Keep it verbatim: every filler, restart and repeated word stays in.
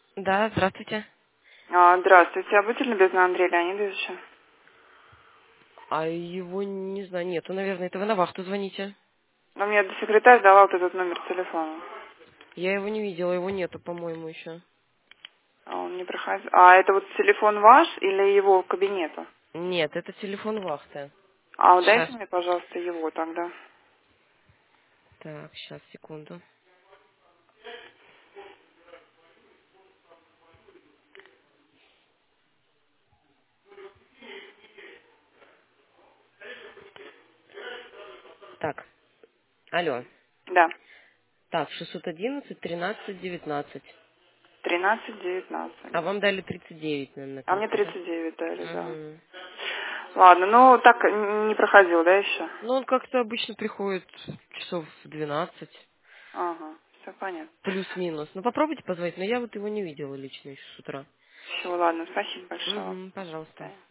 Да, здравствуйте. А, здравствуйте, а будьте любезны, Андрей Леонидович? А его, не знаю, нету, наверное, это вы на вахту звоните. Ну, мне секретарь давал вот этот номер телефона. Я его не видела, его нету, по-моему, еще. А он не проходил. А это вот телефон ваш или его кабинета? Нет, это телефон вахты. А вот Сейчас. дайте мне, пожалуйста, его тогда. Так, сейчас, секунду. Так, алло. Да, Так, шестьсот одиннадцать тринадцать девятнадцать. тринадцать девятнадцать. А вам дали тридцать девять, наверное, на А мне карте, да? тридцать девять дали, да. Угу. Ладно, ну так не проходил, да, еще? Ну, он как-то обычно приходит часов в двенадцать. Ага, все понятно. Плюс-минус. Ну, попробуйте позвонить, но я вот его не видела лично еще с утра. Все, ладно, спасибо большое. Угу, пожалуйста. Да.